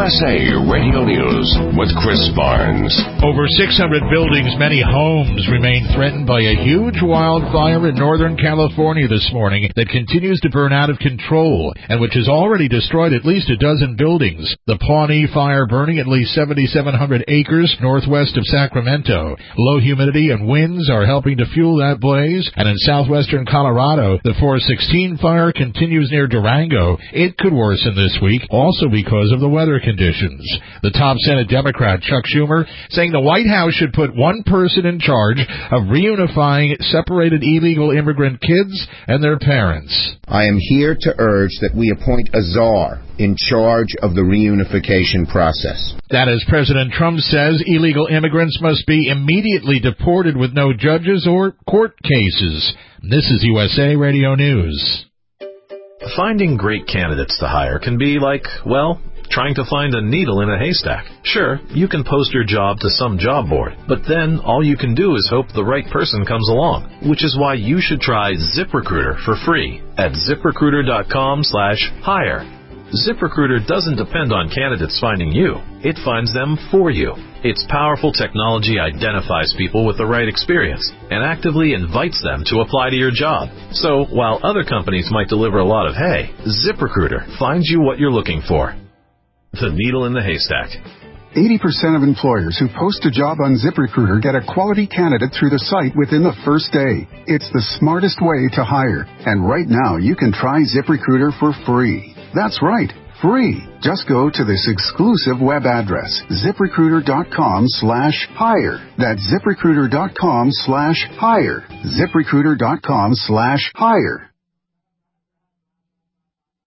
USA Radio News with Chris Barnes. Over 600 buildings, many homes, remain threatened by a huge wildfire in Northern California this morning that continues to burn out of control and which has already destroyed at least a dozen buildings. The Pawnee fire burning at least 7,700 acres northwest of Sacramento. Low humidity and winds are helping to fuel that blaze. And in southwestern Colorado, the 416 fire continues near Durango. It could worsen this week, also because of the weather conditions. The top Senate Democrat, Chuck Schumer, saying the White House should put one person in charge of reunifying separated illegal immigrant kids and their parents. I am here to urge that we appoint a czar in charge of the reunification process. That, as President Trump says, illegal immigrants must be immediately deported with no judges or court cases. This is USA Radio News. Finding great candidates to hire can be like, well, trying to find a needle in a haystack. Sure, you can post your job to some job board, but then all you can do is hope the right person comes along, which is why you should try ZipRecruiter for free at ZipRecruiter.com/hire. ZipRecruiter doesn't depend on candidates finding you. It finds them for you. Its powerful technology identifies people with the right experience and actively invites them to apply to your job. So while other companies might deliver a lot of hay, ZipRecruiter finds you what you're looking for. The needle in the haystack. 80% of employers who post a job on ZipRecruiter get a quality candidate through the site within the first day. It's the smartest way to hire. And right now, you can try ZipRecruiter for free. That's right, free. Just go to this exclusive web address, ZipRecruiter.com/hire. That's ZipRecruiter.com/hire. ZipRecruiter.com/hire.